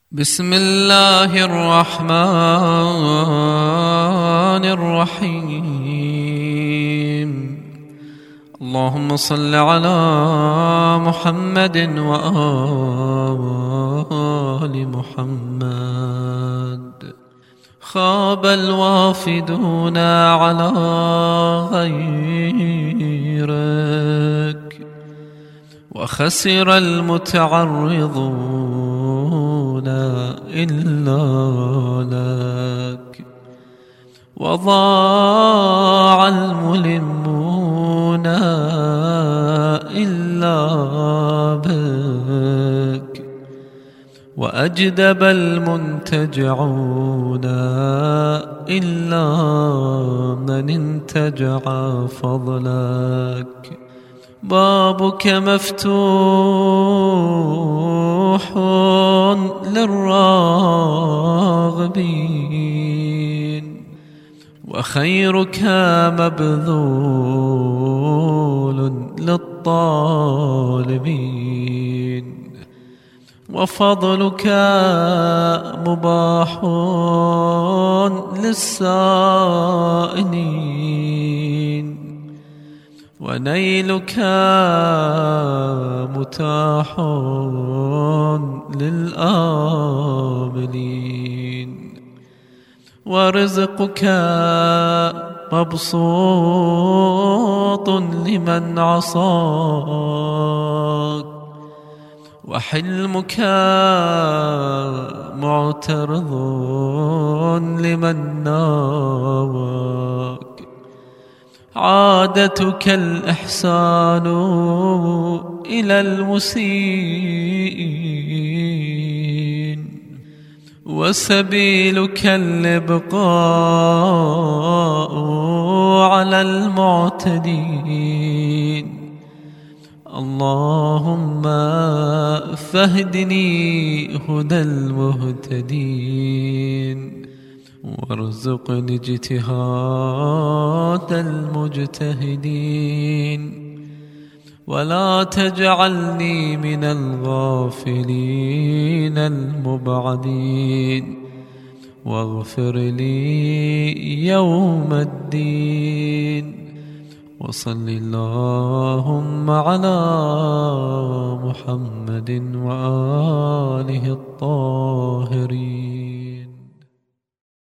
بسم الله الرحمن الرحيم. اللهم صل على محمد وآل محمد. خاب الوافدون على غيرك، وخسر المتعرضون إلا لك، وضاع الملمون إلا بك، وأجدب المنتجعون إلا من انتجع فضلك. بابك مفتوح للراغبين، وخيرك مبذول للطالبين، وفضلك مباح للسائلين، ونيلك متاح للآملين، ورزقك مبسوط لمن عصاك، وحلمك معترض لمن ناواك. عادتك الإحسان إلى المسيئين، وسبيلك الإبقاء على المعتدين. اللهم فاهدني هدى المهتدين، وارزقني اجتهاد المجتهدين، ولا تجعلني من الغافلين المبعدين، واغفر لي يوم الدين. وصل اللهم على محمد وآله الطاهرين.